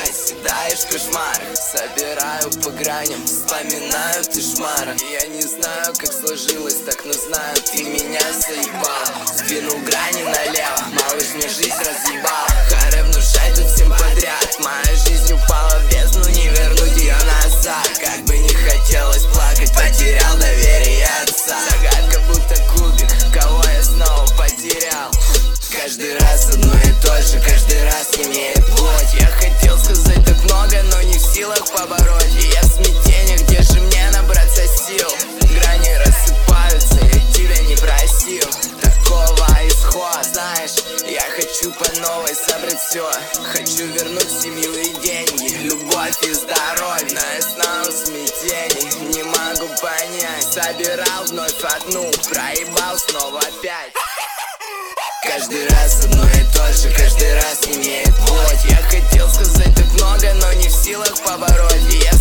седаешь в кошмарах. Собираю по граням, вспоминаю ты шмара. Я не знаю, как сложилось, так но знаю, ты меня заебал. Сдвинул грани налево, малыш мне жизнь разъебал. Харе внушай тут всем подряд, моя жизнь упала в бездну, не вернуть ее назад. Как бы не хотелось плакать, потерял доверие отца. Загадка будто кубик, кого я снова потерял. Каждый раз одно и то же, каждый раз имеет плоть. Я хотел сказать так много, но не в силах побороть. И я в смятении, где же мне набраться сил? Грани рассыпаются, я тебя не просил такого исхода. Знаешь, я хочу по новой собрать все. Хочу вернуть семью и деньги, любовь и здоровье. Но я снова в смятении, не могу понять. Собирал вновь одну, проебал снова опять. Каждый раз одно и то же, каждый раз имеет плоть. Я хотел сказать так много, но не в силах побороть. И я